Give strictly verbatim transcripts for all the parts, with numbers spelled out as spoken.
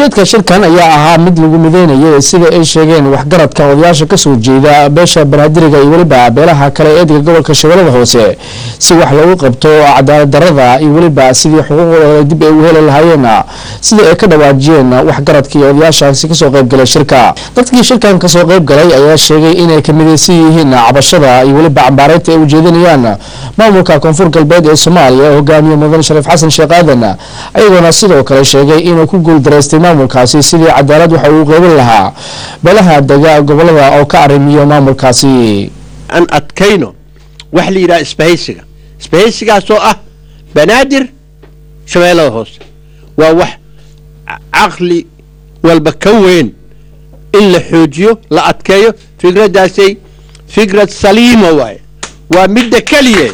ujeedka shirkan ayaa ahaa mid lagu mideynayay sida ay sheegeen waxgaradka odayaasha ka soo jeeda beesha Banaadiriga iyo waliba beelaha kale ee gobolka Shabeellaha Hoose si wax lagu qabto cadaalad darrada iyo waliba sidii xuquuqdooda dib ay u heli lahaayeen sida ay ka dhawaajiyeen waxgaradka iyo odayaashaasi ka soo qayb galay shirka. dadkii shirkan ka soo qayb galay ayaa sheegay inay ka midaysan yihiin cabashada iyo waliba cambaareynta ay u jeedinayaan maamulka Koonfur Galbeed ee Soomaaliya oo hogaamiye Mudane Shariif Xasan Sheekh Aadan ayagoo sidoo kale sheegay inuu ku guul dareystay maamulkaasi sidii cadaalad waxa uu qeybin lahaa beelaha deegaanka gobolada oo ka arrimiyo maamulkaasi an adkayno wax la yiraahdo isbahaysiga isbahaysigaas oo ah Banaadir Shabeellaha Hoose waa wax aqli walba ka weyn in la xoojiyo la adkeeyo fikradaasay fikrad saliima waay waa mid kaliye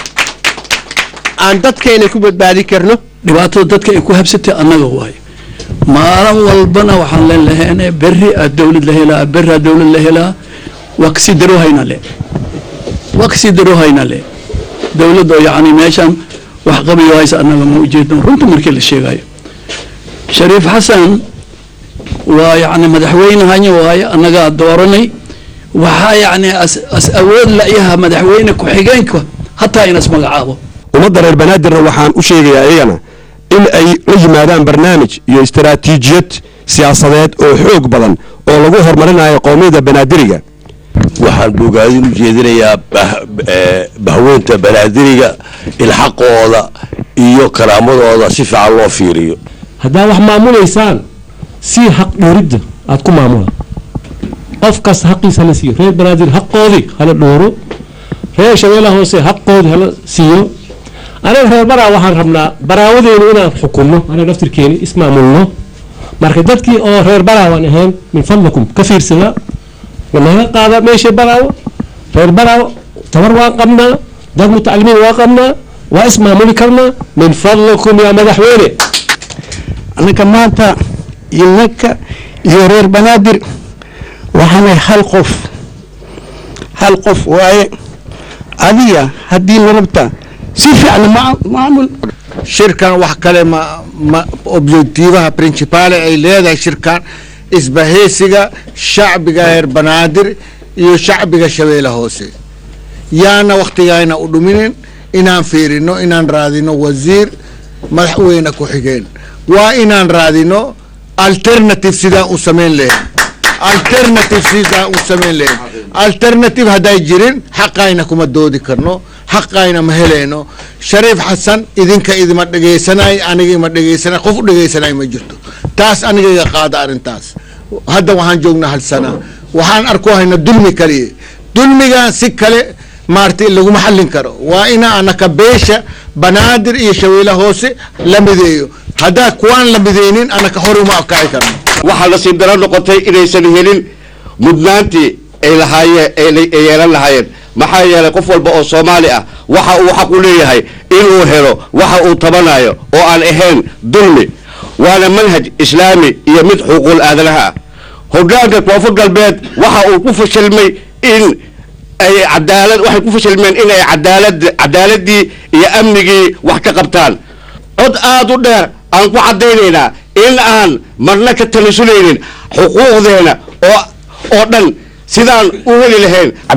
aan dadkeena ku badbaadi karno dhibaatada dadka ay ku habsatay annaga waay maalin walbana waxaan leenahay berri dawlad la helaa berri dawlad la helaa waqsi daro hayna le waqsi daro hayna le dawladda yaani meeshan wax qabiyo haysa annaga ma ujeedno runta markii la sheegayo Shariif Xasan waa yaani madaxweynaha waay annaga dooranay waxa yaani as awood la yahay madaxweyne ku xigeenka hatta in ismagacaabo ummadda reer Banaadir waxaan u sheegayaa ayagana in ay la yimaadaan barnaamij iyo istiraatiijiyad siyaasadeed oo xoog badan oo lagu horumarinayo qowmiyadda Banaadiriga. waxaan bogaadin u jeedinayaa bahweynta Banaadiriga ilxaqooda iyo karaamadooda si fiican loo fiiriyo. hadaa wax maamuleysaan si xaq dooridda aad ku maamula qofkas xaqiisa la siiyo reer Banaadir xaqoodi hala dhooro reer Shabeellaha Hoose xaqoodi hala siiyo. أنا هذا برا وحن ربنا براودي وأنا حكومة أنا دفتر كيني اسمه ملنا مركزات كي أو هير برا وأنا هين من فضلكم كثير سلا لما قاعد ماشي براو هير براو تمر واقمنا ده متعلمين واقمنا واسمه ملكنا من فضلكم يا مدحويني أنا كمان تا ينك يورير بنادر وحنا حلقف حلقف واي عادية هدي نربطه سيف على معمول شركة وحكالة ما ما أوبجيكتيفها برينسيبالة أي لهذا شركة إسبهيسيجا شعب غير بنادر يو شعب شبيلة هوسي يانا وقت يانا أدومين إنان فيرينو إنان رادينو وزير مدحوينة كوحيجين وإنان رادينو alternative سيدا أسمين له alternative سيدا أسمين له alternative هدا يجرين حقاينكم الدودي كرنو حقاينا مهلينو شريف حسن إذن كإذا ما دقيسناي أنا ما دقيسناي خوف دقيسناي ما جرتو تاس أنا قاعد أرن تاس هذا وحن جونا هالسنة وحن أركوها إن دلمي كلي دلمي كان سكلي مارتي اللي هو محلين كرو وإنا أنا كبيشة بنادر يشويله هوسي لمديو هذا كوان لمدينين أنا كحرو ما أكاي كرو waxaa la siin daraa noqotay inaysan helin mudnaantii ay lahaayeen ay yeelan lahaayeen maxaa yeelay qof walba oo Soomaali ah waxa uu xaq u leeyahay inuu helo waxa uu tabanayo oo aan ahayn dulmi waana manhaj islaami iyo mid xuquuq aadanaha hogaanka Koonfur Galbeed waxa uu ku fashilmay in ay cadaalad waxay ku fashilmeen in ay cadaalad cadaaladii iyo amnigii wax ka qabtaan cod aad u dheer aan ku cadeynayna in aan marna ka tanaasulaynin xuquuqdeena oo oo dhan sidaan u heli lahayn